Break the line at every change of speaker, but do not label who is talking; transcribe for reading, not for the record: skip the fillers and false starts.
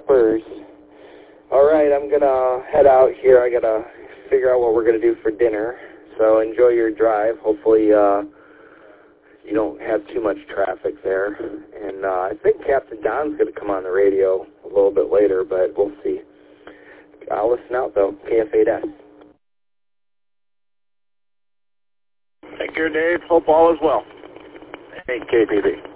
Peppers. All right, I'm going to head out here. I got to figure out what we're going to do for dinner. So enjoy your drive. Hopefully you don't have too much traffic there. And I think Captain Don's going to come on the radio a little bit later, but we'll see. I'll listen out, though. KF8S.
Take care, Dave. Hope all is well. Hey, KPB.